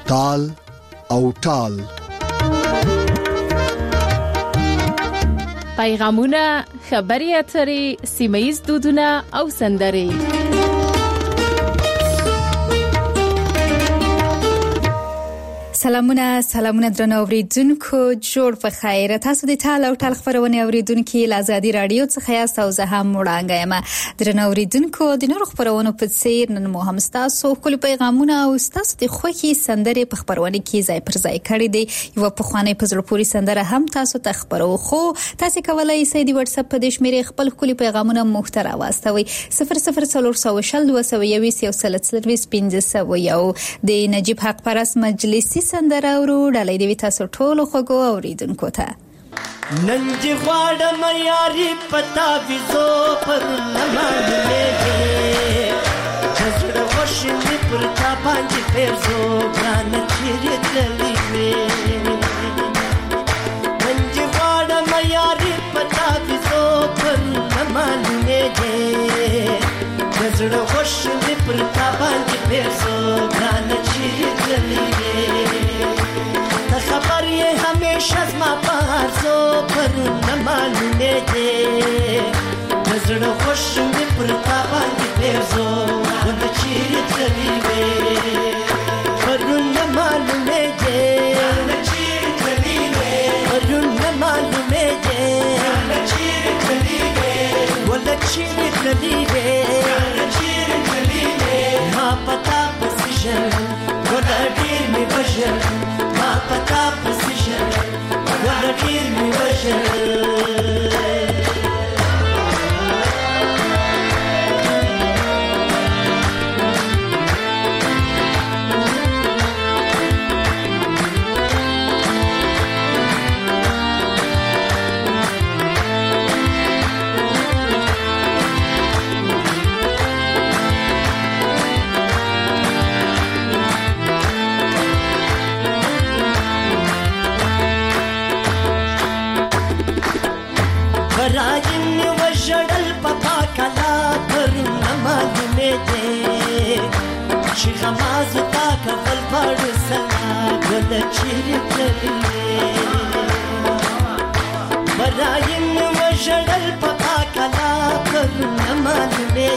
تال او ټال. پیغامونه، خبري اترې، سیمه‌ییز دودونه او سندرې. سلامونه درنو اوریدونکو، جوړ په خیر. تاسو د ټال او ټال خبرونه اوریدونکو له آزادي رادیو څخه یاست او زه هم وړاندې یم. درنو اوریدونکو، د نورو خبرونو په څیر نن مو هم تاسو خپل پیغامونه او تاسو د خوښي سندرې په خبرونه کې ځای پر ځای کړی دی. یو په خوانې په زړه پوري سندره هم تاسو ته خبرو، خو تاسو کولای شئ د واتس اپ په دې شمیرې خپل خپل پیغامونه محتوا واستوي 004012011501 د نجیب حق پرست مجلسي سندره ورو ډالۍ دی تاسو ټول خوګو اوریدونکو ته. ننج غواړم یاري پتا ویزو پر لمانځلې جزړه وشنې پر تا باندې پېزو ګران چیرې تللې ننج غواړم یاري پتا ویزو پر لمانځلې جزړه وشنې پر تا باندې پېزو ګران چیرې تللې خبر یہ ہمیشہ زما پارزو پر نہ معلومے دے نظر خوش میں پرتا باندې پیرزو ول چیر چلی وے پر نہ معلومے دے چیر چلی وے پر نہ معلومے دے چیر چلی وے ول چیر چلی وے چیر چلی وے ما پتا پوزیشن ول ډیر می بشر ما پتا پوزیشن ول ډیر می بشر غماز تا کفل پړ سنا ګل چیر کړي برایم وشړل پتا کلا پر نماز دې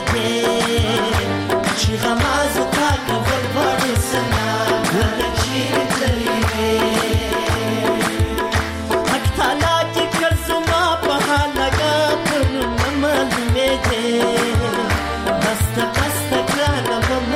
چې غماز تا کفل پړ سنا ګل چیر کړي حق تعالی چې کرسما په لگا پر نماز دې دست دست کړه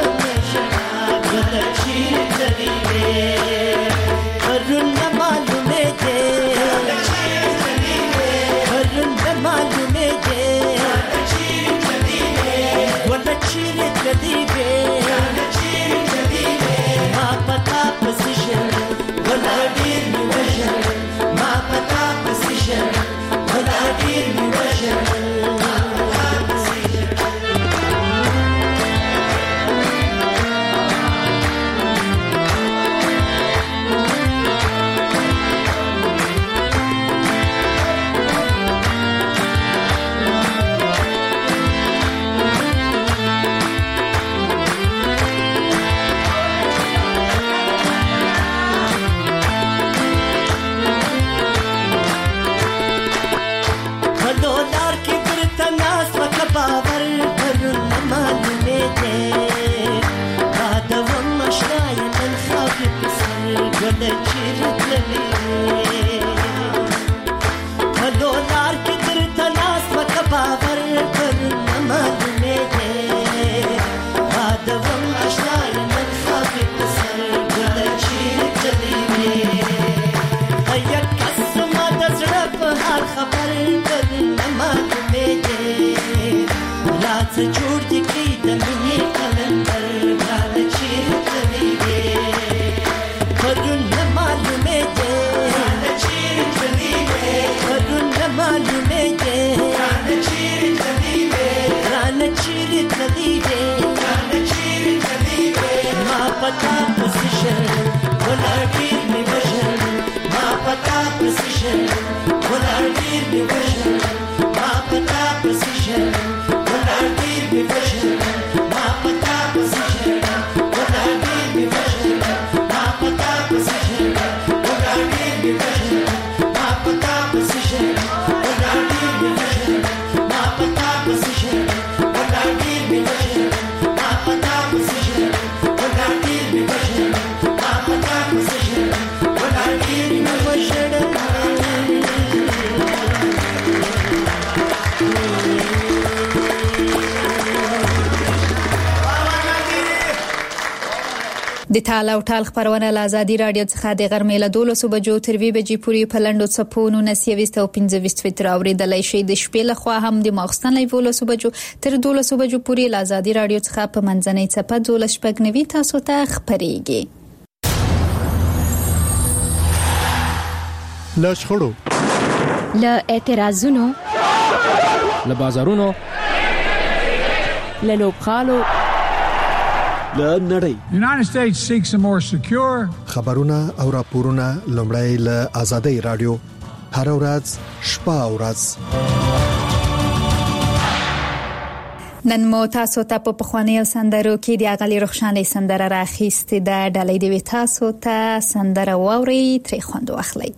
جوړ دي کې د مینې کلندر ګران چیر کړي پرون نه معلومه ده ګران چیر کړي پرون نه معلومه ده ګران چیر کړي ګران چیر کړي ګران چیر کړي ما پتا پوزیشن ولر می بشر ما پتا پوزیشن ولر می بشر ما پتا پوزیشن my د تال او ټال خبرونه له ازادي رادیو څخه د غرمې له 12 بجو تر 2 بجې پورې په لندو صفونو 19 او 15 فټر اوریدلای شي. د شپې له خوا هم د ماخستن له 12 بجو تر 12 بجو پورې له ازادي رادیو څخه په منځنۍ صفه 12 تاسو ته خبريږي. له شخړو، له اعتراضونو، له بازارونو، له لوبخالو، له نړۍ. The United States seeks a more secure. خبرونه او راپورونه لومړی له ازادي رادیو هر ورځ شپه او ورځ. نن مو تاسو ته په پخوانیو سندرو کې د اغلی رخشانې سندره راخیستې ده. ډالۍ دی تاسو ته سندره واوري ترې خوند واخلئ.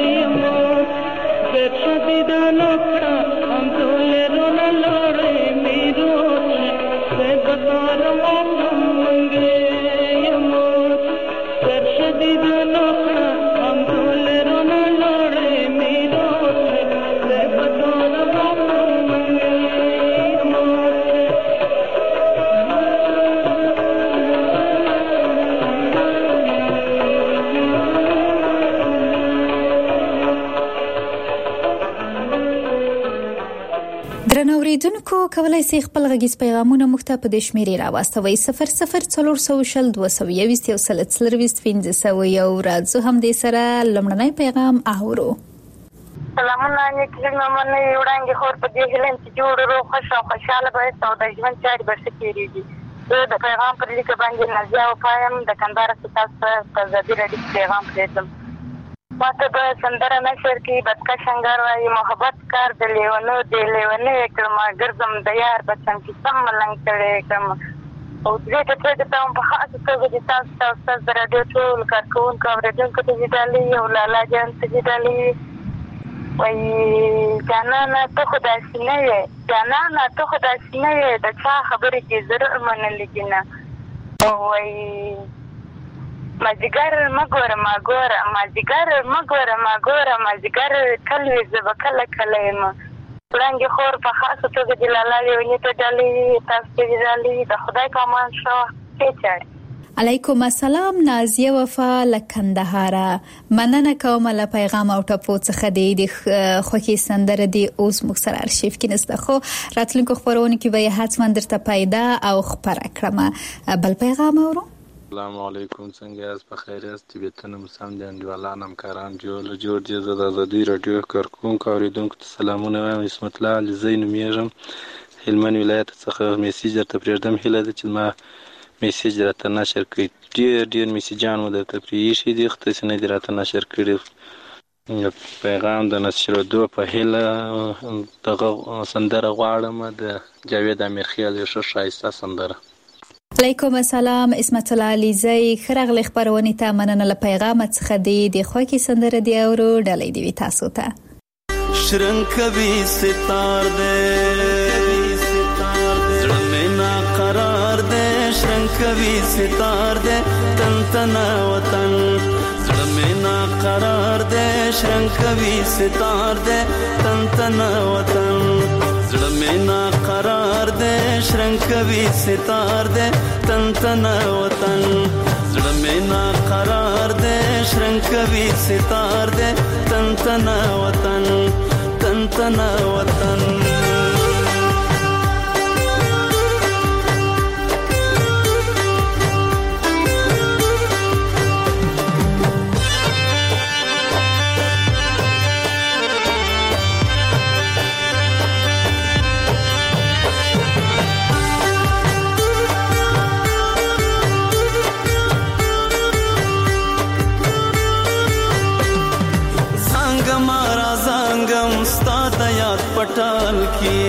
I'm درنو اوریدونکو کولای شئ خپل غږیز پیغامونه موږ ته په دې شمیرې راوستوئ 00402015 راځو هم دې سره لمړنی پیغام اورو. سلامونه نیکي ممنه وړاندې خور په دې هلم چې جوړ روغ خوشاله به او د ژوند چارې به ښه تېرېږي. زه د پیغام پر لیکه باندې نازیه وفایم د کندهار څخه په ازادي راډیو کې پیغام پرېږدم. ماته به سندره نشر کې بدکش انګار وایي محبت کار د لیونو د لیونۍ کړم ګرځم د یار په څنګ کې سم ملنګ کړی کړم. او دې ته ته په خاصه توګه د تاسو د راډیو ټول کارکوونکو اورېدونکو ته جدالي او لالا جان ته جدالي وایي جانانه ته خو داسې نه یې جانانه ته خو داسې نه یې د چا خبرې کې ضرور منلې دي نه. او وایي مازدیګر مه ګوره ما ګوره مازدیګر مه ګوره ما ګوره مازدیګر کل وي زه به کله کله یم. وړاندې خور په خاصه توګه د لالا لیوني ته ډالۍ تاسو ته ډالۍ د خدای په امان ښه ښې چارې. علیکم السلام نازیه وفا له کندهاره. مننه کوم له پیغام او ټپو څخه د خوښي سندره دی اوس موږ سره ارشیف کې نسته خو راتلونکو خبرونه کې به حتما درته پیدا او خبره کړم. بل پیغام اورو. السلام علیکم څنګه یاست په خیر یاست طبیعتونه مو سم دي انډیوالان همکاران جوړ دي. زه د ازادي راډیو کارکوونکو اوریدونکو ته سلامونه وایم. عصمت الله علیزی نومیږم هلمند ولایت څخه میسیج درته پرېږدم. هیله ده چې ما میسیج راته نشر کړئ. ډېر میسیجان مو درته پرېښي دي خو تاسې نه دي راته نشر کړي. پیغام د نشرېدو په هیله دغه سندره غواړم د جاوید امیرخیل یو ښه ښایسته سندره. علیکم السلام عصمت الله علیزی خرغلی خبرونې ته مننه له پیغام څخه دی د خوښي سندره دی اورو ډالۍ دی تاسو ته. شرنګ کوي ستار دې زړه مې نا قرار دې شرنګ کوي ستار دې تن تن وطن زړه مې نا قرار دې شرنګ کوي ستار دې تن تن وطن زړه مې نا قرار دې شرنګ کوي ستار دې تن تن وطن زړه مې نا قرار دې شرنګ کوي ستار دې تن تن وطن تن تن وطن. پټال کې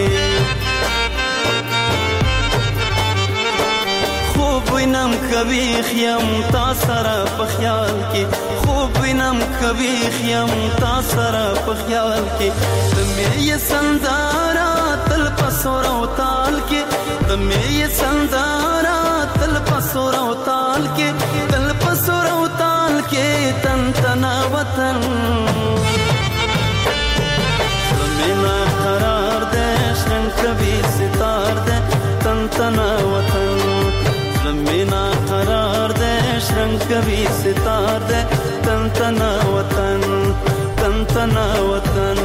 خوب وینم کوي خیم تا سره په خیال کې خوب وینم کوي خیم تا سره په خیال کې د مې سندارا تل پسور او تال کې د مې سندارا تل پسور او تال کې تل پسور او تال کې تن تن وطن مینا قرار دے شرنگ کبھی ستار دے تن تن وطن مینا قرار دے شرنگ کبھی ستار دے تن تن وطن تن تن وطن.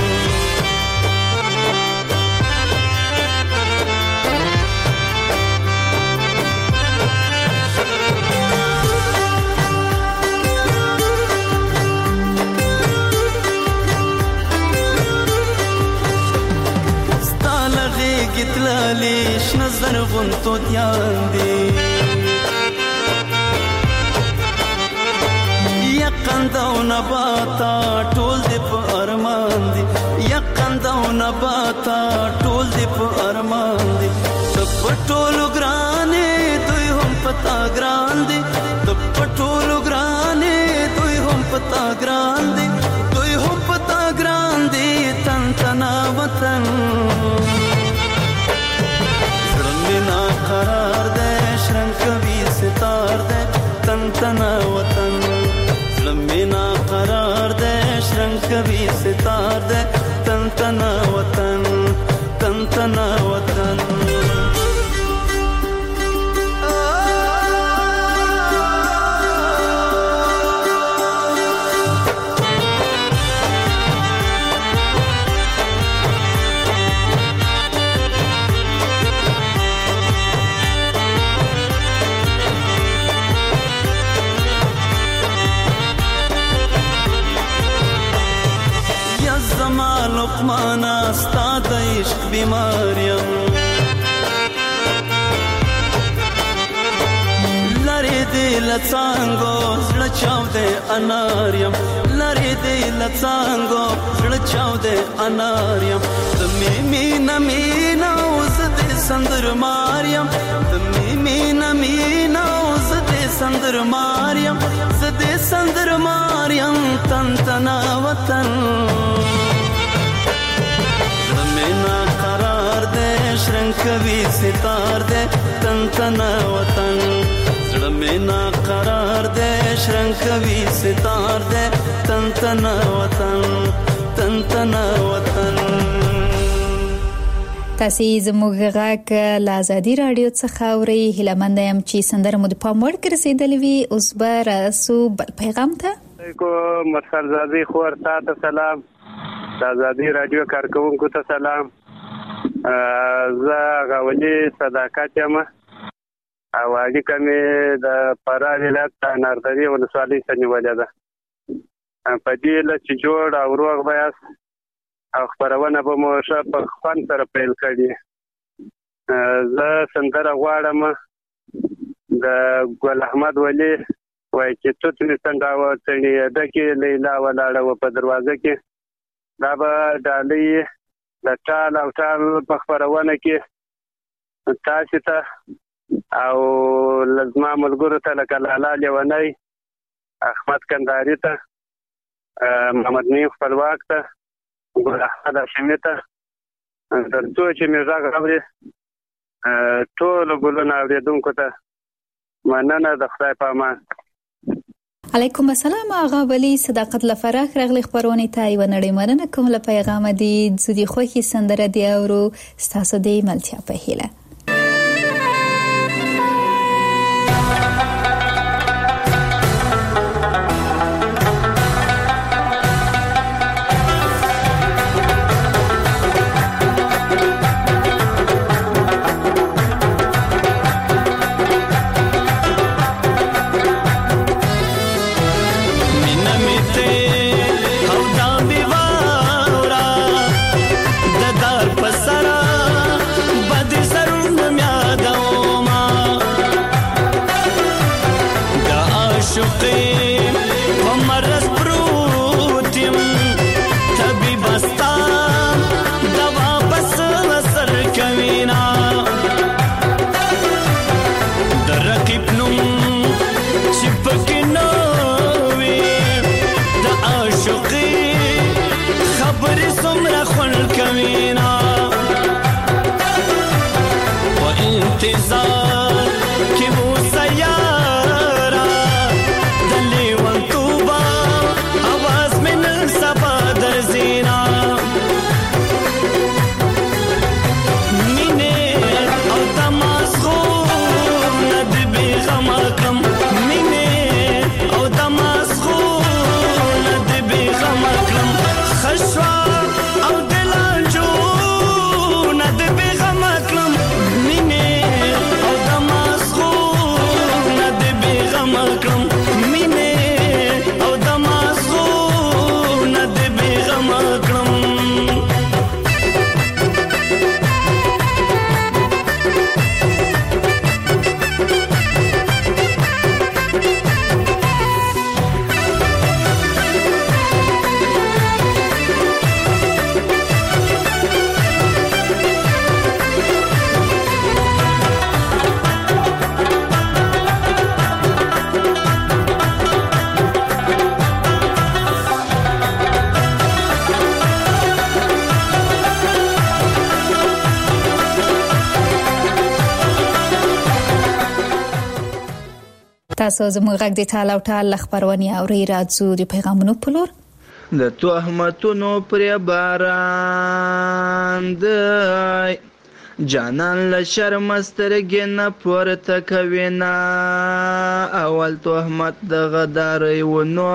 گتلالی شنظر غنتو دیان دی یقنده و نباتا ټول دی په ارمان دی یقنده و نباتا ټول دی په ارمان دی تب ټولو ګرانې دوی هم پتا ګران دی تب ټولو ګرانې دوی هم پتا ګران دی دوی هم پتا ګران دی تن تنا وطن مینا قرار دے شرنگ کبھی ستار دے تن تن وطن مینا قرار دے شرنگ کبھی ستار دے تن تن وطن تن تن وطن. لقمانا ستا د عشق بیمار یم لری دی لڅانګو زړه چاودې انار یم لری دی لڅانګو زړه چاودې انار یم د مینا مینا اوس دې سندر ماریم د مینا مینا اوس دې سندر ماریم زدې سندر ماریم تن تنا وطن مینا قرار دې شرنګ کوي ستار دې تن تنا وطن مینا قرار دے شرنگ کوي ستار دے تن تنا وطن تن تنا وطن تاسو زموږ غږ له ازادي رادیو څخه اورئ هیله مند یم چې سندره مو د پام وړ ګرځېدلې وي اوس به راسو بل پیغام ته مسخرزادي خور تاسو سلام د ازادي رادیو کارکونکو ته سلام زه غولي صداقت یم او اړیکه مې د فراه ولایت ناردري ولسوالۍ څخه نیولې ده په دې له چې جوړ او روغ بیاست او خپرونه به مو ښه په خوند سره پیل کړي زه سندره غواړم د ګل احمد ولي وایي چې توت مې څنګه وتړي دکې لیلا ولاړه وه په دروازه کې دا به ډالۍ د ټال او ټال په خپرونه کې تاسې ته او لزما ملګرو ته لکه لالا لیونی احمد کندهاري ته محمد نعیم خپلواک ته ګل احمد هاشمي ته تر څو چې مې غږ اوري ټولو ګلونو اورېدونکو ته مننه د خدای په امان علیکم السلام آغا ولی صداقت لفراخ رغلی خبرونی تا ایو نړۍ مننه کوم له پیغام دی زودی خوخي سندره دی اورو ستاسو دی ملتیا په هیله تاسو زموږ غږ د ټال او ټال خبرونه اوري راځو د پیغامونو په لور د تهمتونو پر باران دی جانان له شرم سترګې نه پورته کوي نه اول تهمت د غدارۍ ونو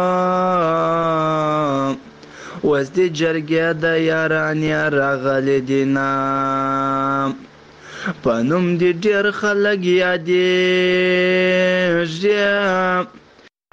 اوس د جرګې د یارانې راغلي دي نه په نوم دې ډېر خلک یادېږي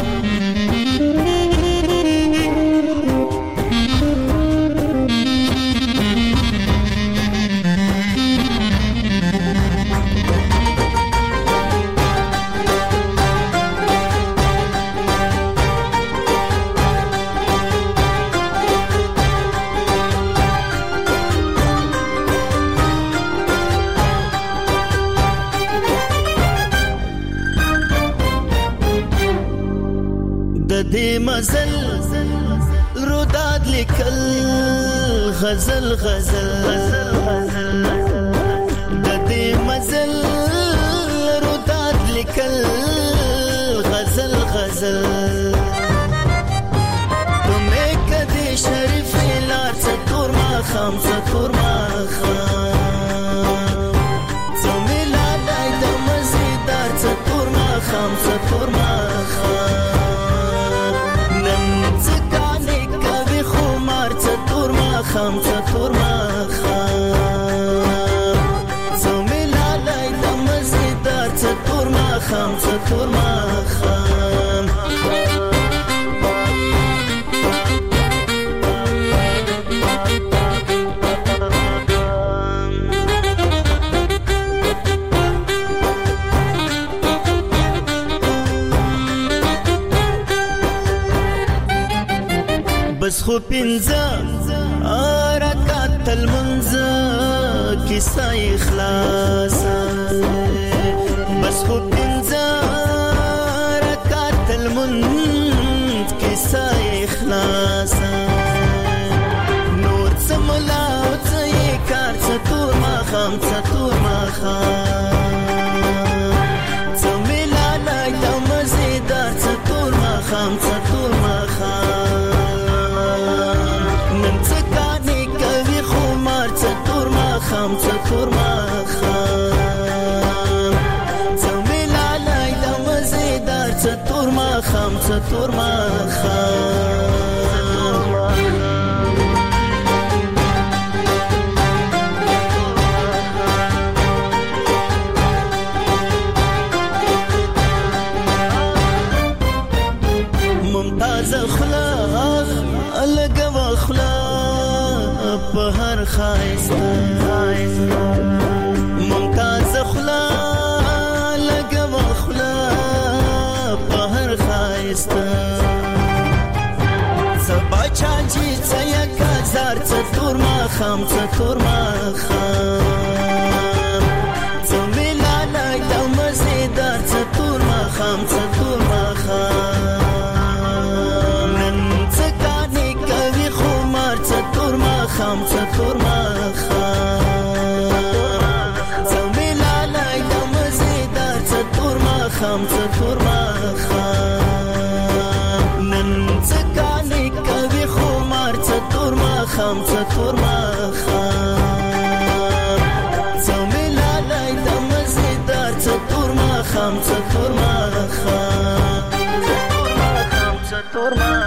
دې مزل روداد لیکل غزل غزل د دې مزل روداد لیکل غزل غزل تمه کدي شریف لار څتور ما خام څتور ما خام زميلا دای د مزیدار څتور ما خام څتور ما خام نن څکانه کوي خمار څتور ما خام څتور ما خام زميلا دای د مزیدار څتور ما خام څتور ما خام بس خو پنځه رکعت المنځ کیسه اخلاص بس خو پنځه رکعت المنځ کیسه اخلاص نور سملا او څه کار څه تور ما خام څه تور ما خام څه ملا نه د مزیدار څه تور ما خام څه تور ما خام خام څتور ما خام زميلا لای د مزیدار څتور ما خام څتور ما خام ممتاز اخلاق الګو اخلاق په هر خایسته ممتاز اخلاق لګو اخلاق په هر خایسته سبا چاچی څیا کازار څتور ما خام څتور ما خام زميلا لای د مزیدار څتور ما خام څتور ما خام نن څکانه کوي خمار څتور ما خام څتور ما خام څتور ما خام نن څکانه کوي خمار څتور ما خام څتور ما خام زميلا لای د مزیدار څتور ما خام څتور ما خام څتور ما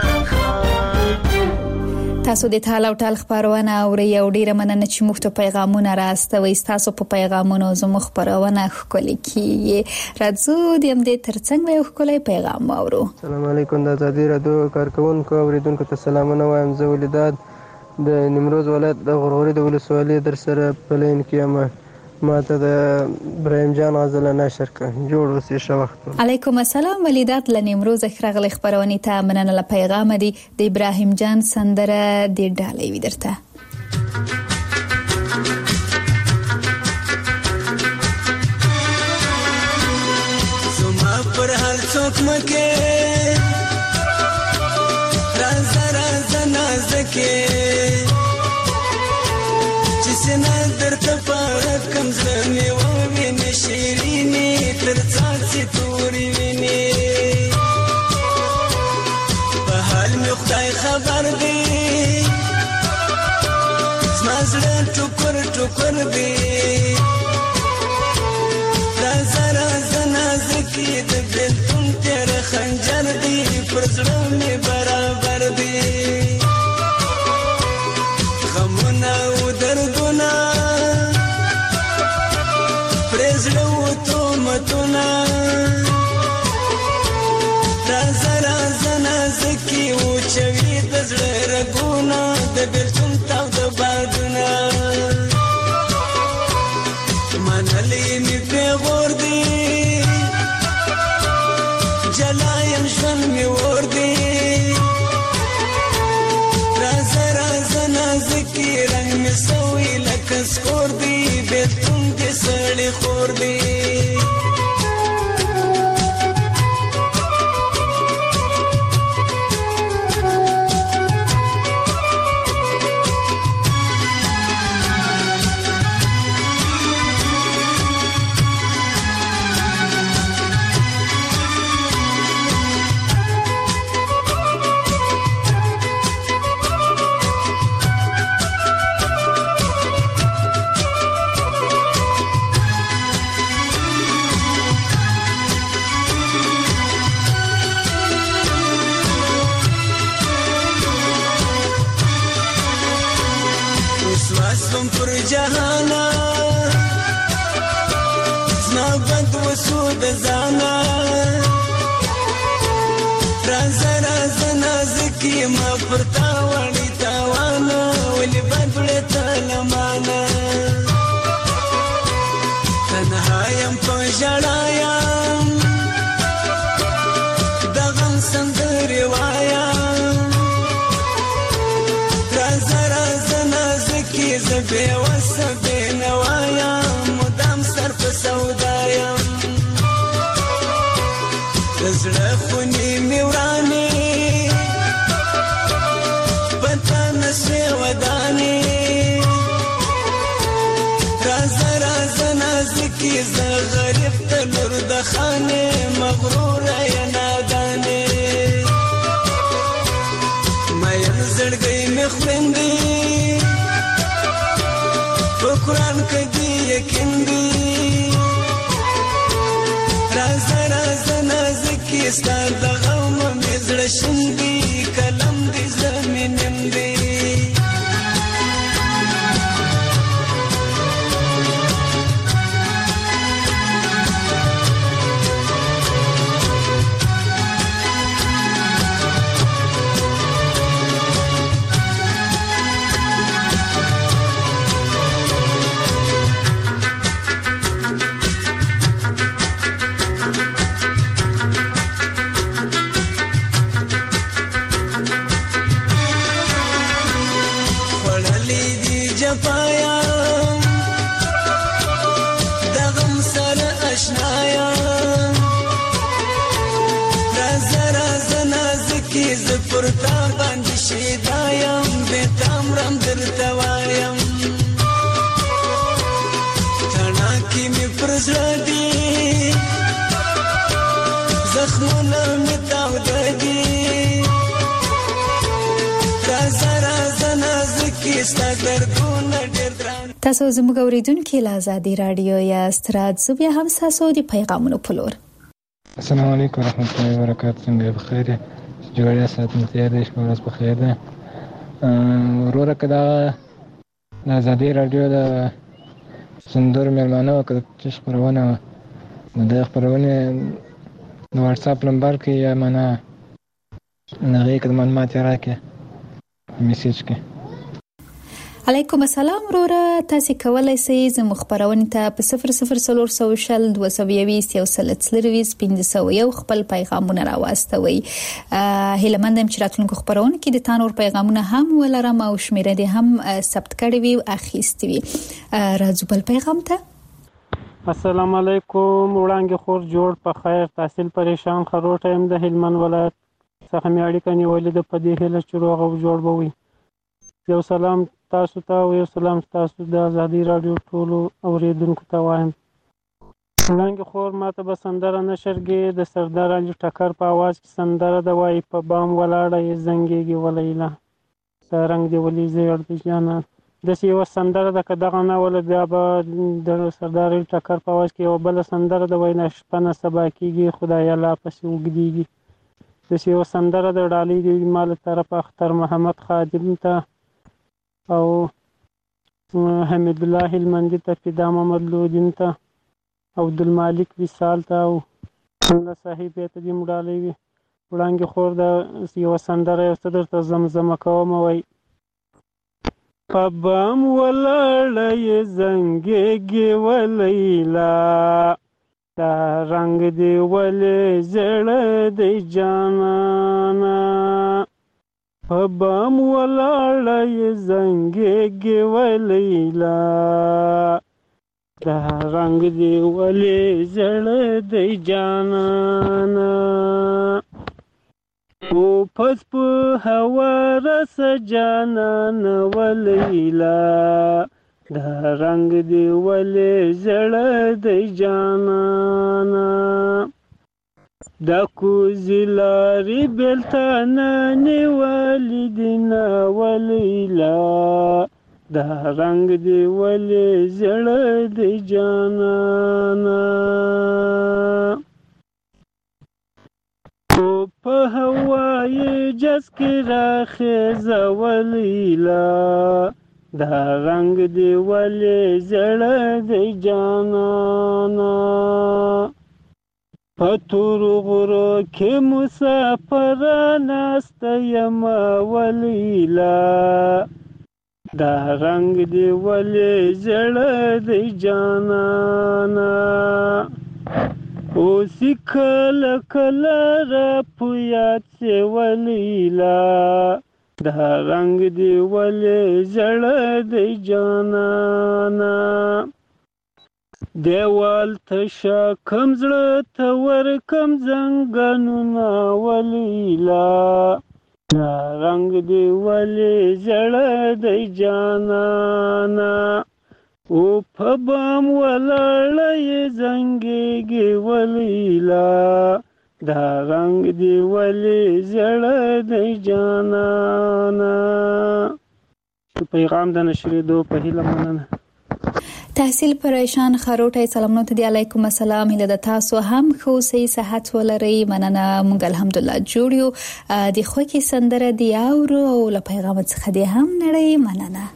تاسو د ټال او ټال خبرونه اوري او ډیره مننه چې موږ ته پیغامونه راستوي تاسو په پیغامونو زموږ خبرونه خولي کی راځو د دې ترڅنګ یو خولي پیغام اورو. السلام علیکم د آزادی رادیو کارکونکو اوریدونکو ته سلامونه وایم. زه ولیدات د نیمروز ولایت د غرغوري د ولسوالۍ در سره پلین کېم. ماته د ابراهیم جان غزل نشر کړ جوړ اوسې شو وخت. علیکم السلام ولیدات لنیمروز خرغلی خبرونی ته مننه له پیغام دی د ابراهیم جان سندره د ډالۍ ودرته. زما پر هر څوک مکه راز راز نازکه چې سنا درته پاره کم زمي و ویني شیرینی تر څاڅي توري ویني په حال می خدای خبر دی زما ټوکر ټوکر دی راز راز نازکه د بلتون تر خنجر دی پر زړه می برابر دی غمونه او دردونه پرزړه و تومتونه راز راز نازکه او چوي د زړه رګونه د بلتون تاو د بادونه منلې می پیغور دی جلایم ژوند می ور دی راز راز نازکه رنگ می سوي لکه سکور دی بلتون دې سړی خور دی واسم پر جهانا زما بد وسو د ځانا راز نازکی ما پرتا وړي تاوانا ولې بدړه تلمانا تنهایم په ژړایم د غم سندرې وایم راز نازکی زه بېوسه بېنوایم مدام سر په سودایم د زړه خونې مې ورانې پته نشوې ودانې راز نازکي زه غریب ته لور د خانې مغروره یې نادانې مین زړګی مې خویندې په قرآن کې دې یقین دی راز نازکي ستا د غم مې زړه شین دی کلم دې زړه مې نیم دی پرتا باندې شیدایم بیتام رم درته وایم تڼاکې مې پر زړه دي زخمونه مې تاوده دي راز نازکي ستا دردونه ډېر ګران. تاسو زموږ اورېدونکي له ازادي راډیو یاست. راځو بیا هم ستاسو د پیغامونو په لور. السلام علیکم ورحمت الله وبرکاتو. څنګه بخیر جوړه ساتم تیار دې شپه ورځ بخیر ده. وروره که دا د ازادي راډیو د سندرو مېلمانه وکړه چې خپرونه وه نو د خپرونې د واټساپ نمبر کې یا معنا هغې کې د معلومات یې راکړې میسیج کې. علیکم السلام وروره، تاسې کولی شئ زموږ خپرونې ته په 0040 221 140 خپل پیغامونه راواستوئ. هیله مند یم چې راتلونکو خپرونو کې د تا نور پیغامونه هم ولرم او شمیره دې هم ثبت کړې وي او اخیستې وي. راځو بل پیغام ته. السلام علیکم. وړانګې خور جوړ په خیر، تحصیل پریشان خروټه یم د هلمند ولایت څخه مې اړیکه نیولې ده په دې هیله چې روغ او جوړ به وي. یو سلام تاسو ته او یو سلام تاسو د ازادي راډیو ټولو اوریدونکو ته وایم. وړانګې خور ماته به سندره نشرګې د سردار علي ټکر په اواز کې سندره ده وایي په بام ولاړه یې زنګېږي ولیله د رنګ دې ولي زیړ د جانان. داسې یوه سندره ده که دغه نه وله بیا به د سردار علي ټکر په اواز کې یوه بله سندره ده وایي نه شپه نه سبا کېږي خدایه لا پسې اوږدېږي. داسې یوه سندره د ډالۍ د ما له طرفه اختر محمد خادم ته او حمید الله هلمندي ته، فدا محمد لودین ته، عبدالمالک وصال ته او الله صاحب ته دې مډالۍ وي. وړانګې خور د یوه سندره یو څه درته زمزمه کوم وایي په بام ولاړه یې زنګېږي ولیلا دا رنګ دې ولې زړه دی جانانه په بام ولاړه یې زنګېږي ولیلا دا رنګ دې ولې زړه دی جانانه او پس په هوا رس جانانه ولیلا دا رنګ دې ولې زړه دی جانانه دا کوزی لارې بېلتانه نیولې دینه ولیلا دا رنګ دې ولې زړه دی جانانه او په هوایي جز کې راخیزه ولیلا دا رنگ دی ولې زړه دی جانانا په تورو غرو کې مسافر ناسته یم ولیلا دا رنگ دی ولې زړه دی جانانا اوس کله کله را په یاد شي ولیلا دا رنگ دی ولې زړه دی جانانا دیوال تشا کم زړه ته ورکم زنګنونه ولیلا دا رنگ دی ولې زړه دی جانانا او په بام ولاړې زنګېږي ولیلا دا رنگ دی ولې زړه دی جانانا پیغام د نشریدو په هیله مننه تحصیل پریشان خروټی سلامونه ته دی علیکم السلام هله د تاسو هم خو سي صحت ولري مننه مونږ الحمدلله جوړ یو د خوکي سندره دی او له پیغام څخه دی هم نړۍ مننه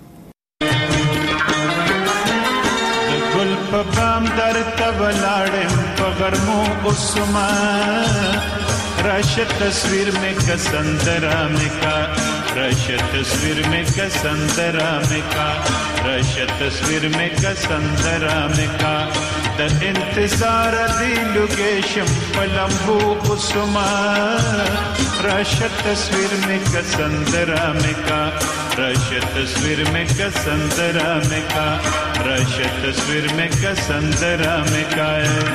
ګل په بام درته ولاړم په غرمو اوسما راشه تصویر میں کسندرا میں کا راشه تصویر میں کسندرا میں کا راشه تصویر میں کسندرا میں کا د انتظار دی لوکیشن پلمبو اوسما راشه تصویر میں کسندرا میں کا راشه تصویر میں کسندرا میں کا راشه تصویر میں کسندرا میں کا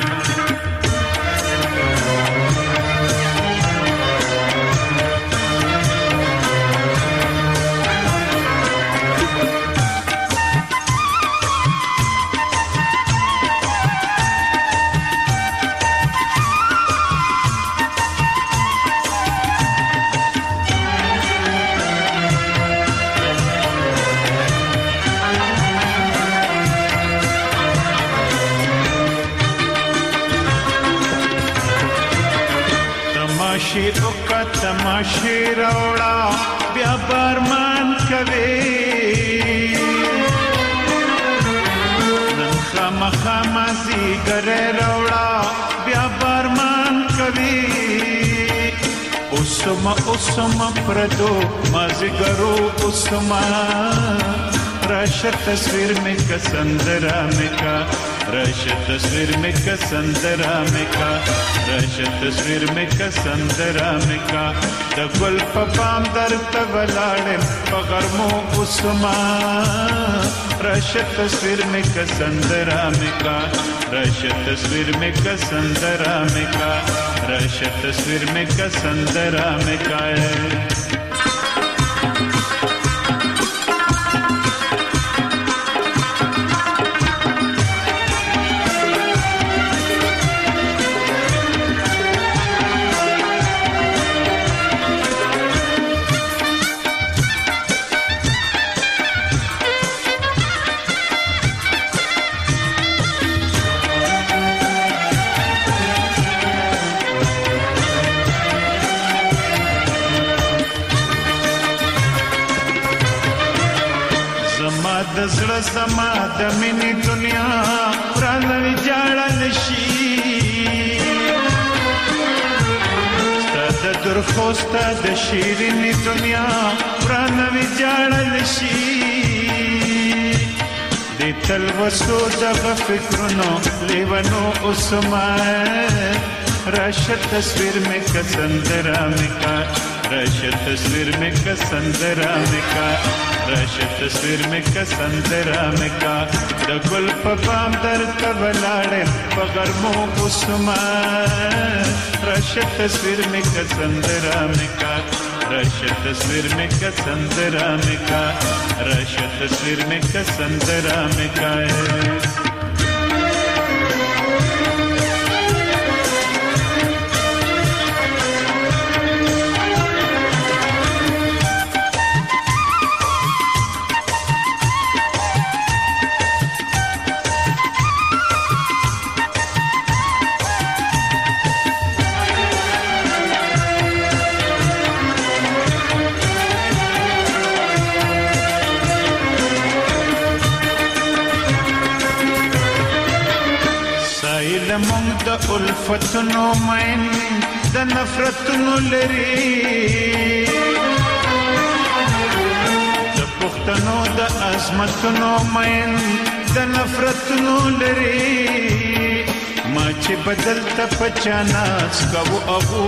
تماشی روڑا بیا بارمان کوي نن خامخا زیګره روڑا بیا بارمان کوي اوسما پردو مازګرو اوسما راشه تصویر میں کسندرا میں کا راشه تصویر میں کسندرا میں کا راشه تصویر میں کسندرا میں کا د ګل په بام درته ولاړم په غرمو اوسما راشه تصویر میں کسندرا میں کا راشه تصویر میں کسندرا میں کا راشه تصویر میں کسندرا میں کا زړه سما د مینې دنیا پرانوي جاړل شي ستاسو درخو ستاسو شیرینې دنیا پرانوي جاړل شي د تل وسو دغه فکرونو لیوانو اوسما راشه تصویر میں کسندرا میں کا راشه تصویر میں کسندرا میں کا راشه تصویر میں کسندرا میں کا د ګل په بام درته ولاړم په غرمو اوسما راشه تصویر میں کسندرا میں کا راشه تصویر میں کسندرا میں کا راشه تصویر میں کسندرا میں کا مونږ د الفتونو مین د نفرتونو لري د پښتنو د عظمتونو مین د نفرتونو لري ما چې بدل ته پچاناس کو ابو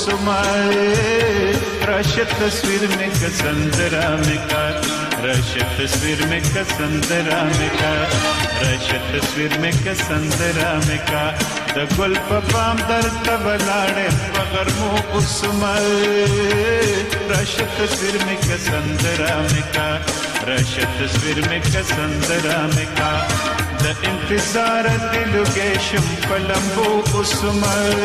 عثمان راشه تصویر میں کسندرا میں کا راشه تصویر میں کسندرا میں کا راشه تصویر میں کسندرا میں کا د ګل په پام در تبلاړې پغرمو عثمان راشه تصویر میں کسندرا میں کا راشه تصویر میں کسندرا میں کا د انتظار دلوګې شم پلمبو عثمان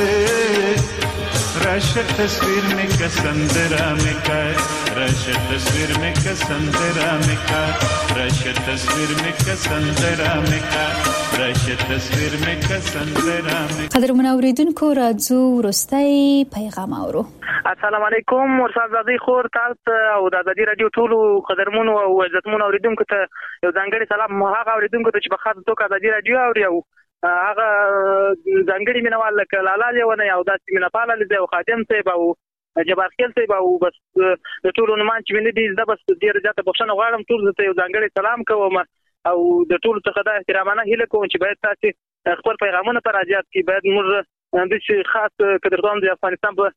راشه تصویر میں کسندرا میں کا راشه تصویر میں کسندرا میں کا راشه تصویر میں کسندرا میں کا راشه تصویر میں کسندرا میں قدرمن اوریدونکو راځو وروستۍ پیغام اورو. السلام علیکم ورسال زادی خور تاسو او د ازادي رادیو ټولو قدرمنو او عزتمنو اوریدونکو ته یو ځانګړی سلام. هغه اوریدونکو ته چې په خاطر توګه ازادي رادیو اوري او هغه ځانګړي مینوال لکه لالا لیونه او داسې مینپاله لیدي او خادم صاحب او جبار خیل صاحب او بس د ټولو نومان چې ویني دي زه بس ډېر زیاته بخښنه غواړم. ټول ته یو ځانګړی سلام کوم او د ټولو څخه دا احترامانه هیله کوم چې باید تاسو خپل پیغامونه پر راځي چې باید موږ د خاص قدرتون د افغانستان په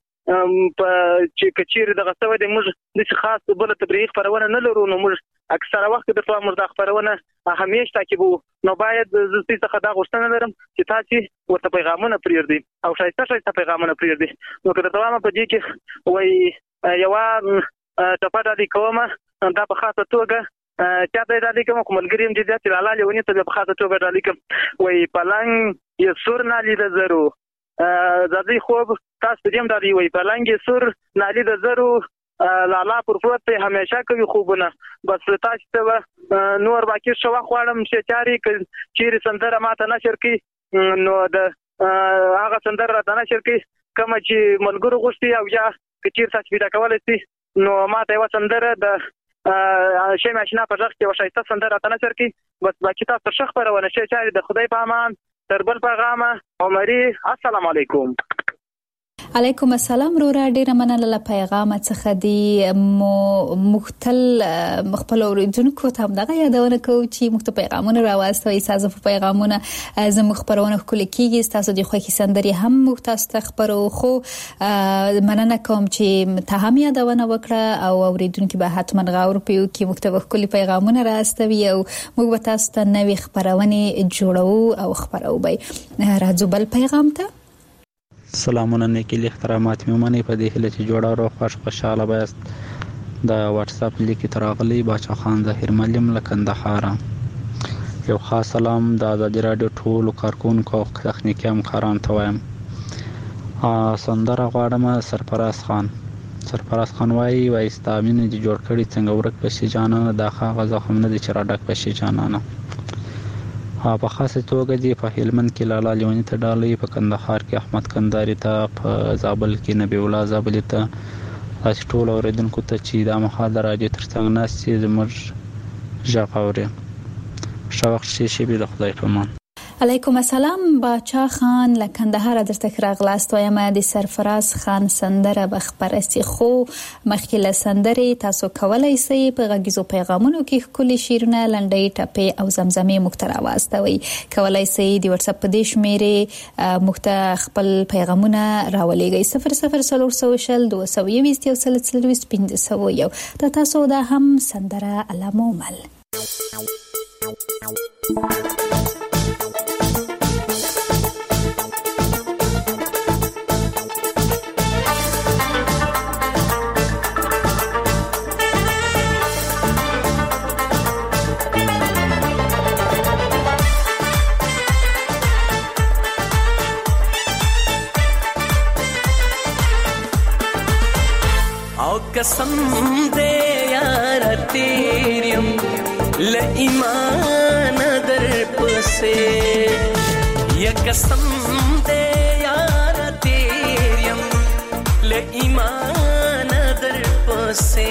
چې کچیر د غسوي د موږ د خاص بل تبلیغ خبرونه نه لرو نو موږ اکثره وخت د موږ د خبرونه همیشه تعقیبو نو باید د څه خدا غوښتنه لرم چې تاسو ورته پیغامونه پریږدئ او شایسته پیغامونه پریږدئ نو کله دوامه په دې کې وای یو ټپه د کومه دا په خاصه توګه چا د دې کوم کوملګریم دي چې لاله لونی ته په خاطر توګه د لیکم وای پلنګ یې سور نالي د زرو زادي خوب تاسو دې هم د وای پلنګ یې سور نالي د زرو لالا پر پروت ته همیشه کوي خوبونه بس تاسو ته نور باقي شو خوړم چې چاري چیرې سندره ماته نشر کی نو د هغه سندره د نشر کی کوم چې ملګرو غوښتي او یا کچیر تاسو پیدا کولای شئ نو ماته یو سندره د شي ماشینا په ځخ کې وشایسته سندره ته نشر کی بس باقي تاسو شخ پرونه شي چاري د خدای په امان تر بل پیغامه عمري السلام علیکم. علیکم السلام رورا ډیره مننه له پیغام څخه دی مختل خپل اوریدونکو ته هم دغه یادونه کوم چې مختل پیغامونه راوستوي تاسو په پیغامونه زموږ خبرونه کول کیږي تاسو د خوښي سندري هم مختاست خبرو خو مننه کوم چې ته هم یادونه وکړه او اوریدونکو به حتما غور پیو کې مختل کلی پیغامونه راستوي او موږ به تاسو ته نوې خبرونه جوړو او خبرو به راځو بل پیغام ته. سلامونه نیکی احترامات میمنې په دې هله چې جوړه رو خوشاله بایست د واتس اپ لیک تراغلی باچا خان ظاهر ملیم لکندهار یو خاص سلام د ازادي رادیو ټول کارکونکو او تخنیکی همکاران ته وایم. سندره غواړم سرفراز خان وایي ستامینه چې جوړ کړي څنګه ورک بشي جانانه دا خاغه زخم نه دي چې را ډک بشي جانانه. په خاصه توګه دی په هلمند کې لالا لیونی ته ډالۍ په کندهار کې احمد کندهاري ته په زابل کې نبی الله زابل ته تاسو ټول اوریدونکو ته چې دا مخاله راځي ترڅنګ ناستي زموږ ژغوري شوق شي به د خدای په امان. علیکم السلام باچا خان لکندهار درته راغلاست وایم د سرفراز خان سندره بخبرسي خو مخکله سندره تاسو کولای شئ په غږیزو پیغامونو کې خولي شیرونه لنډي ټپه او زمزمه مخترا واستوي کولای شئ د واتس اپ د شمیره خپل پیغامونه راولېږئ 0002220 تاسو دا هم سندره علامومل. कसम दे यार तेरियम ल ईमान दर पसे या कसम दे यार तेरियम ल ईमान दर पसे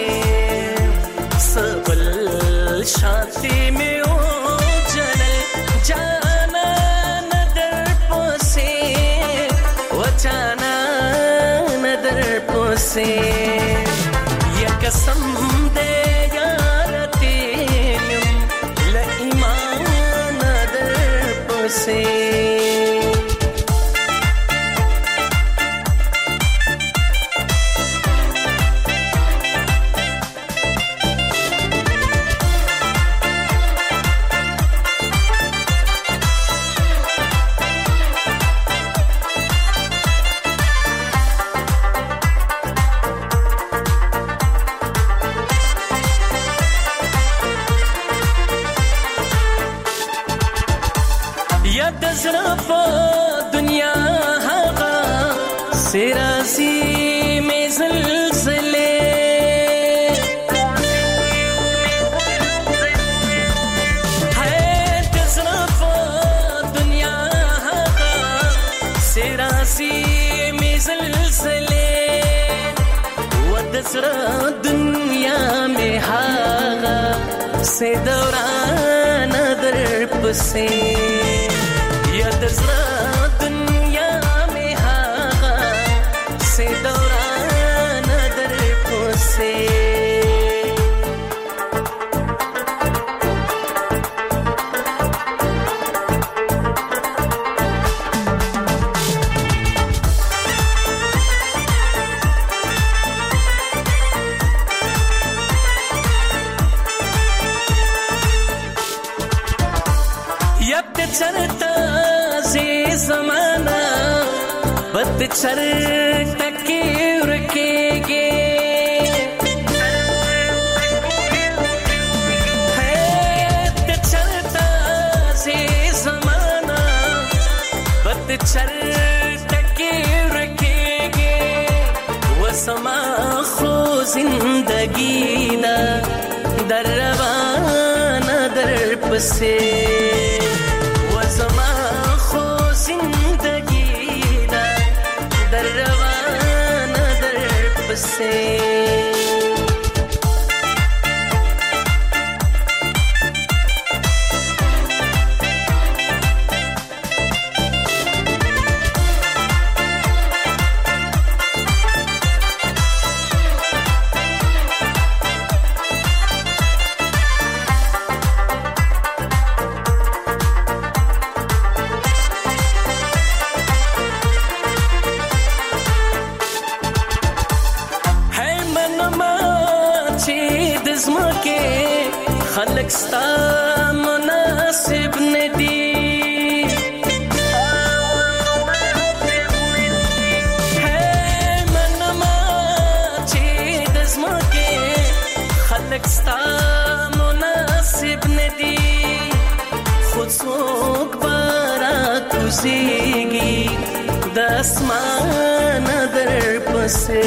सबल शांति में ओ जनल जाना नदर پسې یا قسم دې یار تیم له ایمان در پسې دنیا هغه سراسي مې زلزلې هې د زړه په دنیا هغه سراسي مې زلزلې و د زړه دنیا مې هغه سه دوران در پسې یا د زړه دنیا مې هغه سه دوران در پسې चरता से ज़माना बद चरता के रुकेगे है चरता से ज़माना बद चरता के रुकेगे वो समा खो जिंदगी ना दर रवाना दर पसे زما خو زندگی دا در روانه در پسې خلق ستا مناسب ندی ہے منما چې د زمکه خلق ستا مناسب ندی خود څوک بارا کوزيږي د اسمان در پسې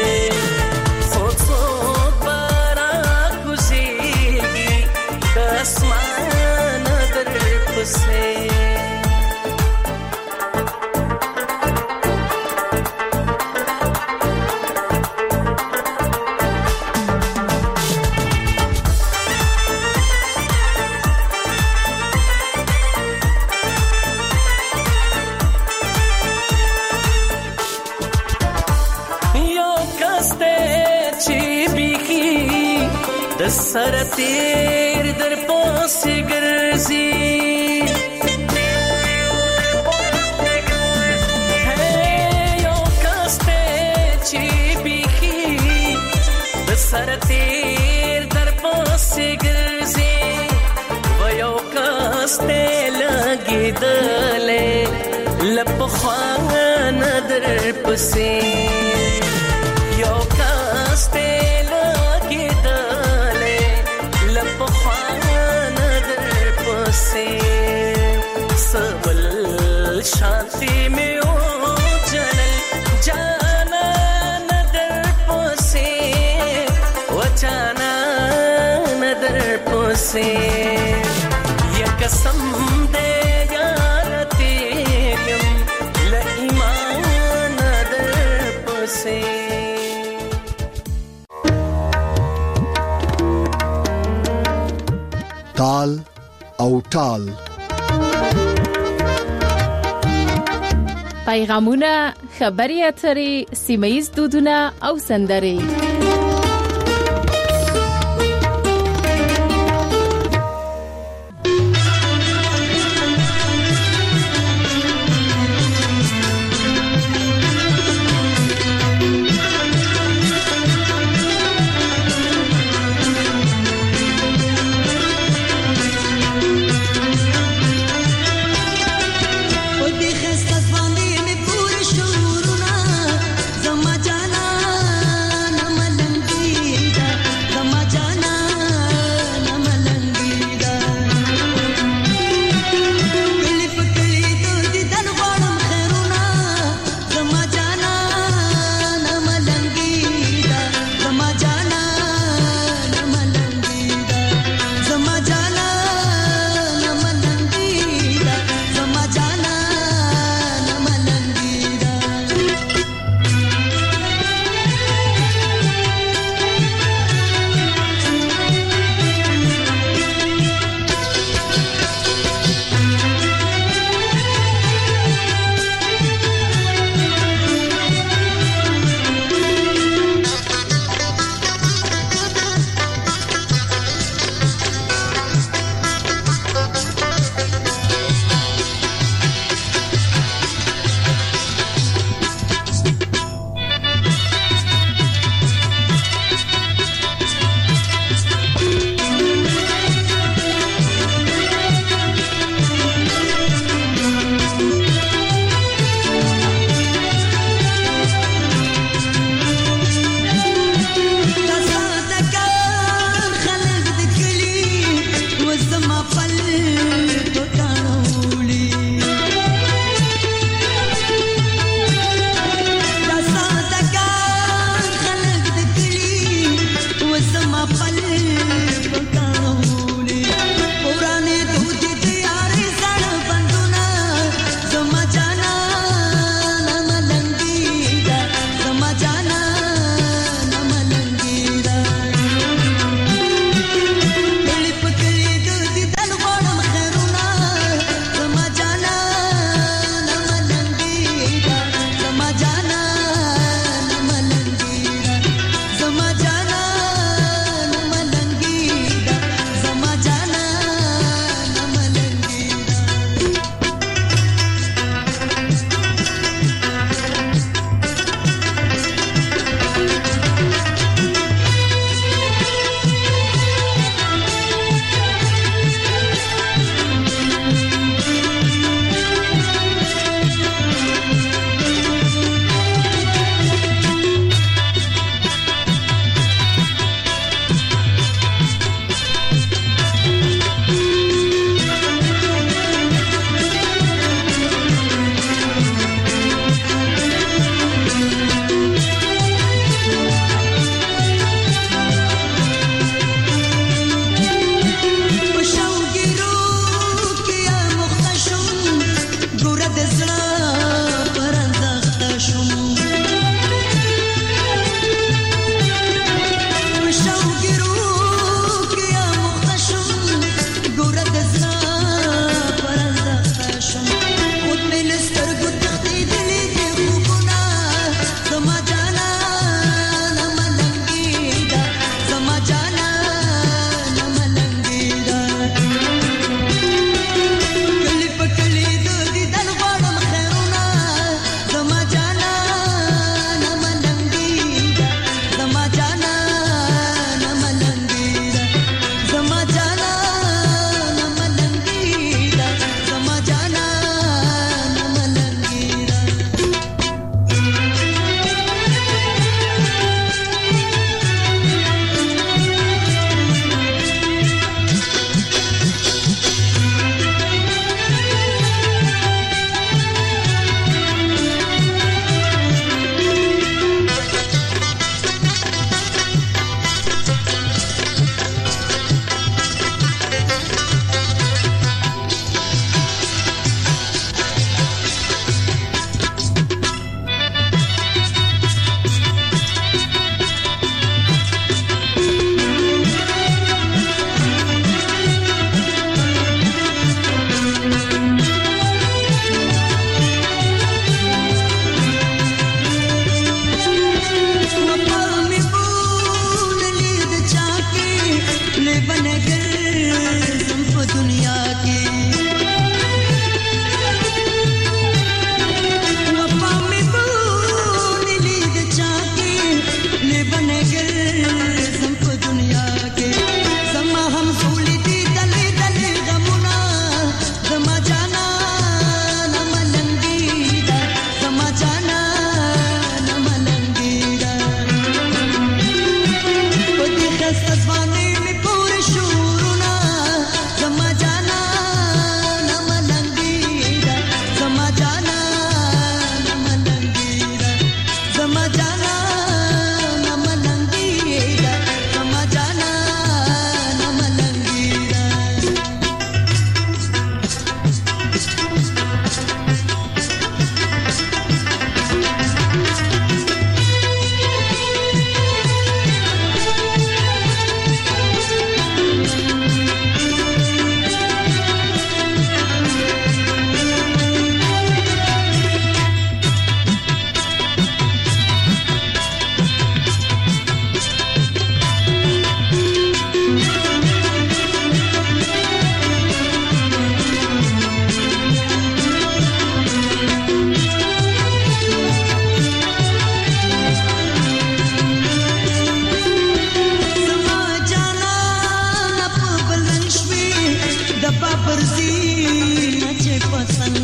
اسمان در پسې یو کاسته چې بیخي د سر تیر در پاسې ګرځي یو کاسته چې بیخي د سر تیر در پاسې ګرځي و یو کاسته لګېدلې لپخوانه در پسې یو کاسته सबल शांति में ओ जनल जाना नदर पोसे ओ जाना नदर पोसे ये कसम दे यार तेम ल ईमान नदर पोसे ताल او ټال پیغامونه، خبري اترې، سیمه‌یز دودونه او سندرې.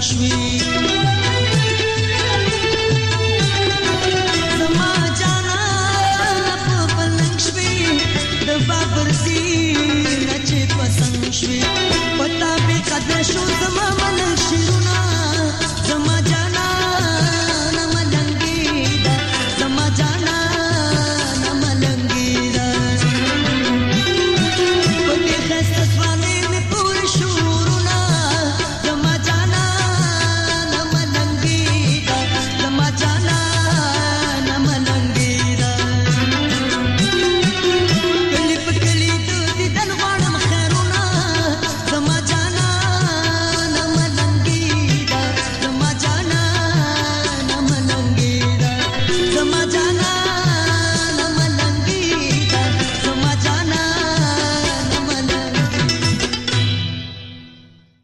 شوي زما جانان په پلنګ شوي د بابر سینه چې پسنګ شوي پتا به قدر شو زما